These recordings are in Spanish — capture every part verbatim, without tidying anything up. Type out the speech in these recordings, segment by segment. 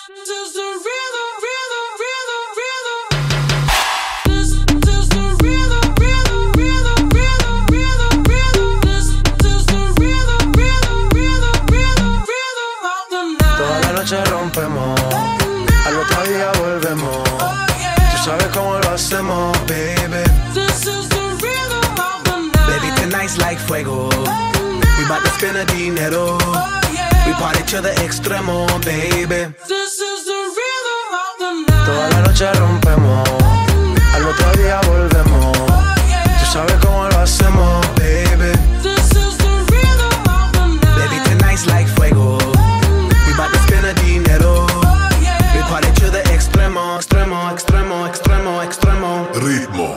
is the rhythm, rhythm, rhythm, rhythm. This is the rhythm, rhythm, rhythm, rhythm, rhythm, rhythm. This is the rhythm, rhythm, rhythm, rhythm, rhythm of the night. Toda la noche rompemos, al otro día volvemos. Tú sabes cómo lo hacemos, baby. This is the rhythm of the night. Baby, tonight's like fuego. We bout to spend the dinero. We party to the extremo, baby. This is the rhythm of the night. Toda la noche rompemos, al otro día volvemos. Tú sabes cómo lo hacemos, baby. This is the rhythm of the night. Baby, tonight's like fuego. We bout to spend the dinero. We party to the extremo, extremo, extremo, extremo, extremo. Ritmo.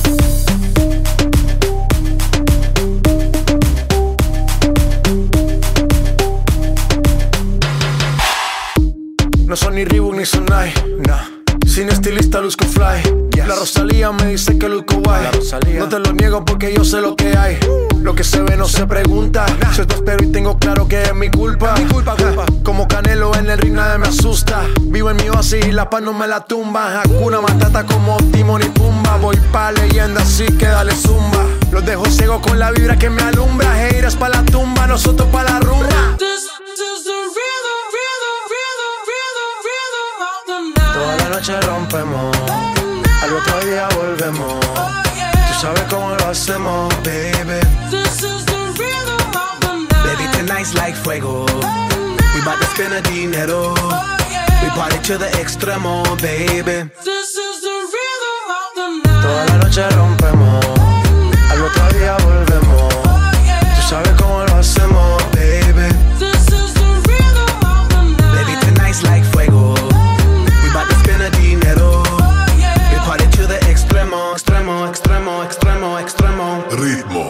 No son ni Reebok ni Sonai, nah. Sin estilista luzco fly, yes. La Rosalía me dice que luzco guay. No te lo niego porque yo sé lo que hay. Lo que se ve no se pregunta, nah. Si te espero y tengo claro que es mi culpa, es mi culpa, culpa. Como Canelo en el ring nadie me asusta. Vivo en mi oasis y la paz no me la tumba. Hakuna Matata como Timon y Pumba. Voy pa' leyenda así que dale zumba. Los dejo ciego con la vibra que me alumbra. Haters pa' la tumba, nosotros pa' la rumba. This is the rhythm, rhythm, rhythm, rhythm, rhythm of the night. Toda la noche rompemos, al otro día volvemos. Tú sabes cómo lo hacemos, baby. This is the rhythm of the night. Baby, tonight's like fuego. We bout to spend the dinero. We party to the extremo, baby. This is the rhythm of the night. Toda la noche rompemos, al otro día volvemos. Tú sabes cómo lo hacemos, baby. This is the rhythm of the night. Baby, tonight's like fuego. We bout to spend the dinero. We party to the extremo, extremo, extremo, extremo, extremo. Ritmo.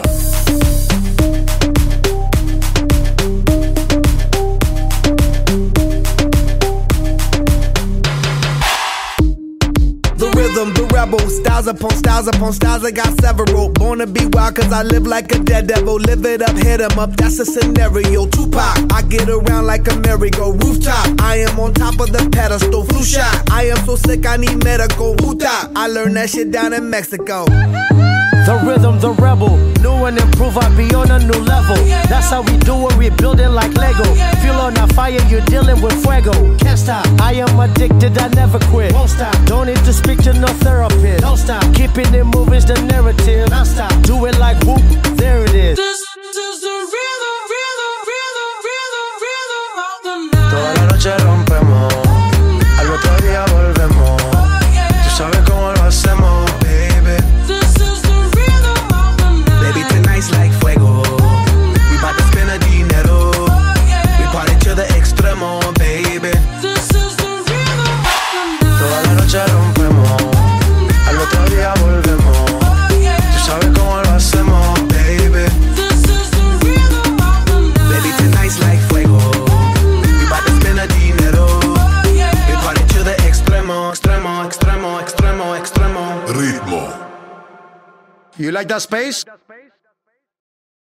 The rebel, styles upon styles upon styles, I got several. Born to be wild cause I live like a dead devil. Live it up, hit 'em up, that's a scenario. Tupac, I get around like a merry-go. Rooftop, I am on top of the pedestal. Flu shot, I am so sick I need medical. Puta, I learned that shit down in Mexico. The rhythm, the rebel, new and improve, I be on a new level. That's how we do it, we building like Lego. Feel on a fire, you're dealing with fuego. Can't stop, I am addicted, I never quit. Won't stop, don't need to speak to no therapist. Don't stop, keeping it moving's the narrative. Don't stop, do it like whoop, there it is. This is the rhythm, rhythm, rhythm, rhythm, rhythm of the night. Toda la noche rompemos, al otro día volvemos. Tú sabes cómo lo hacemos, baby. This is the rhythm of the night. Baby, tonight's like fuego. We bout to spend the dinero. We party to the extremo, baby. This is the rhythm of the night. Toda la noche rompemos, al otro día volvemos. Tú sabes cómo lo hacemos, baby. This is the rhythm of the night. Baby, tonight's like fuego. We bout to spend the dinero. We party to the extremo, extremo, extremo, extremo, extremo. Ritmo. You like that space?